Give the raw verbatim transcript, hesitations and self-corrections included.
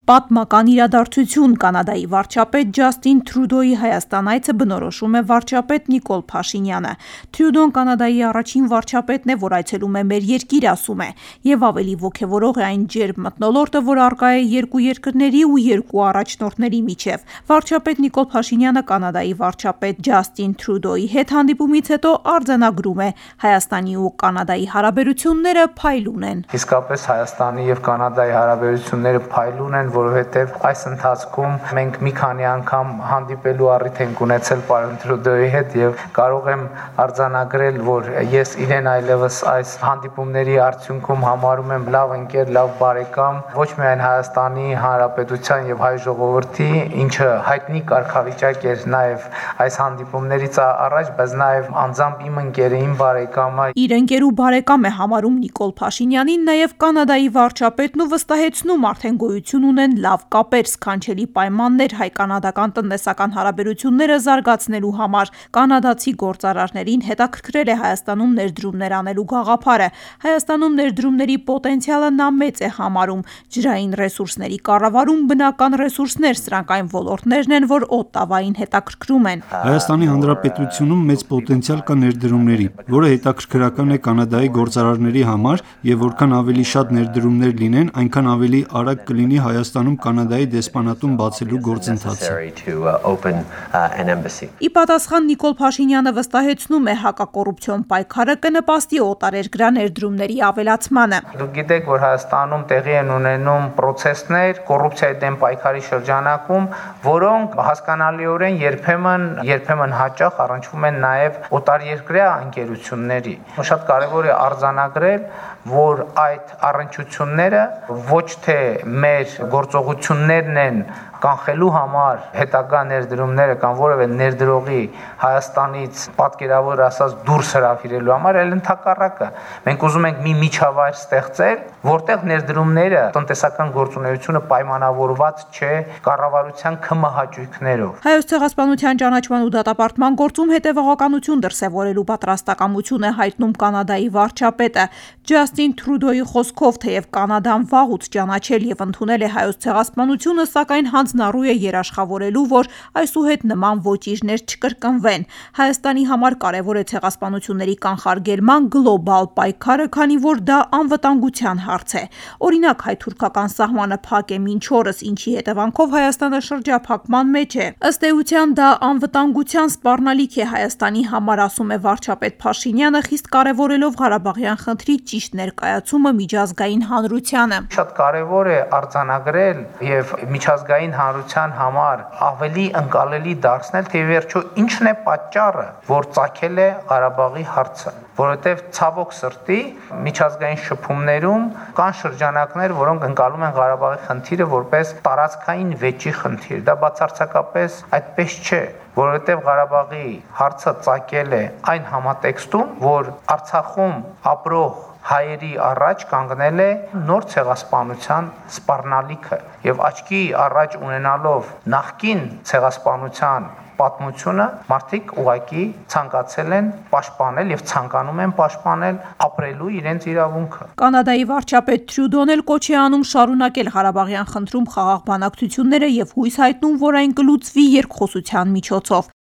Պատմական իրադարձություն կանադայի վարչապետ Ջաստին Թրուդոյի Հայաստան այցը բնորոշում է վարչապետ Նիկոլ Փաշինյանը։ Թրուդոն Կանադայի առաջին վարչապետն է, որ այցելում է մեր երկիր, ասում է, եւ ավելի ոգևորող է այն ջերմ մթնոլորտը, որ առկա է երկու երկրների ու երկու առաջնորդների միջև։ Վարչապետ Նիկոլ Փաշինյանը Կանադայի վարչապետ Ջաստին Թրուդոյի հետ հանդիպումից հետո արձանագրում է Հայաստանի ու Կանադայի հարաբերությունները փայլուն են։ Իսկապես Հայաստանի եւ Կանադայի հարաբերությունները փայլուն են, որովհետև այս ընթացքում մենք մի քանի անգամ հանդիպելու առիթ ենք ունեցել պարոն Թրուդոյի հետ եւ կարող եմ արձանագրել, որ ես իրեն այլևս այս հանդիպումների արդյունքում համարում եմ լավ ընկեր, լավ բարեկամ, ոչ միայն Հայաստանի Հանրապետության եւ հայ ժողովրդի, ինչը հայտնի կարգավիճակ էր նաեւ այս հանդիպումներից առաջ, բայց նաեւ անձամբ իմ ընկերը, իմ բարեկամը։ Իր ընկեր ու բարեկամ է համարում Նիկոլ Փաշինյանին նաեւ Կանադայի վարչապետն ու վստահեցնում արդեն գոյություն ունեն լավ կապեր, սքանչելի պայմաններ հայ-կանադական տնտեսական հարաբերությունները զարգացնելու համար։ Կանադացի գործարարներին հետաքրքրել է Հայաստանում ներդրումներ անելու գաղափարը։ Հայաստանում ներդրումների պոտենցիալը նա մեծ է համարում։ Ջրային ռեսուրսների կառավարում, բնական ռեսուրսներ, սրանք այն ոլորտներն են, որ Օտտավային հետաքրքրում են։ Հայաստանի Հանրապետությունում մեծ պոտենցիալ կա ներդրումների, որը հետաքրքրական է Կանադայի գործարարների համար, եւ որքան ավելի շատ ներդրումներ լինեն, այնքան ավելի արագ կլինի Հայաստանում Կանադայի դեսպանատուն բացելու գործընթացը։ Ի պատասխան Նիկոլ Փաշինյանը վստահեցնում է հակակոռուպցիոն պայքարը կնպաստի օտարերկրյա ներդրումների ավելացմանը։ Դուք գիտեք, որ Հայաստանում տեղի են ունենում պրոցեսներ կոռուպցիայի դեմ պայքարի շրջանակում, որոնք հասկանալիորեն երբեմն երբեմն հաճախ առնչվում են նաև օտարերկրյա ընկերությունների։ Շատ կարևոր է արձանագրել, որ այդ առնչությունները ոչ թե մեր գործողություններն են կանխելու համար հետագա ներդրումները կամ որևէ ներդրողի Հայաստանից պատկերավոր ասած դուրս հրավիրելու համար, այլ ընդհակառակը։ Մենք ուզում ենք մի միջավայր ստեղծել, որտեղ ներդրումները, տնտեսական գործունեությունը պայմանավորված չէ կառավարության քմահաճույքներով։ Հայոց ցեղասպանության ճանաչման ու դատապարտման գործում հետևողականություն դրսևորելու պատրաստակամություն է հայտնում Կանադայի վարչապետը։ Ջաստին Թրուդոյի խոսքով, թեև Կանադան վաղուց ճանաչել եւ ընդունել է հայոց ցեղասպանությունը, սակայն հանձնառու է երաշխավորելու, որ այսուհետ նման ոճիրներ չկրկնվեն։ Հայաստանի համար կարևոր է ցեղասպանությունների կանխարգելման գլոբալ պայքարը, քանի որ դա անվտանգության հարց է։ Օրինակ, հայ-թուրքական սահմանը փակ է մինչ օրս, ինչի հետևանքով Հայաստանը շրջափակման մեջ է։ Ըստ էության դա անվտանգության սպառնալիք է Հայաստանի համար, ասում է վարչապետ Փաշինյանը, խիստ կարևորելով Ղարաբաղյան խնդրի ճիշտ ներկայացումը միջազգային հանրությանը։ Շատ կարևոր է արձանագրել եւ միջազգային հանրության համար ավելի ընկալելի դարձնել, թե վերջո ինչն է պատճառը, որ ծագել է Ղարաբաղի հարցը, որովհետեւ ցավոք սրտի միջազգային շփումներում կան շրջանակներ, որոնք ընկալում են Ղարաբաղի խնդիրը որպես տարածքային վեճի խնդիր։ Դա բացարձակապես այդպես չէ, որովհետեւ Ղարաբաղի հարցը ծագել է այն համատեքստում, որ Արցախում ապրող հայերի առաջ կանգնել է նոր ցեղասպանության սպառնալիքը եւ աչքի առաջ ունենալով նախկին ցեղասպանության պատմությունը, մարդիկ ուղղակի ցանկացել են պաշտպանել եւ ցանկանում են պաշտպանել ապրելու իրենց իրավունքը։ Կանադայի վարչապետ Թրուդոն էլ կոչ է անում շարունակել Ղարաբաղյան խնդրում խաղաղ բանակցությունները եւ հույս հայտնում, որ այն կլուծվի երկխոսության միջոցով։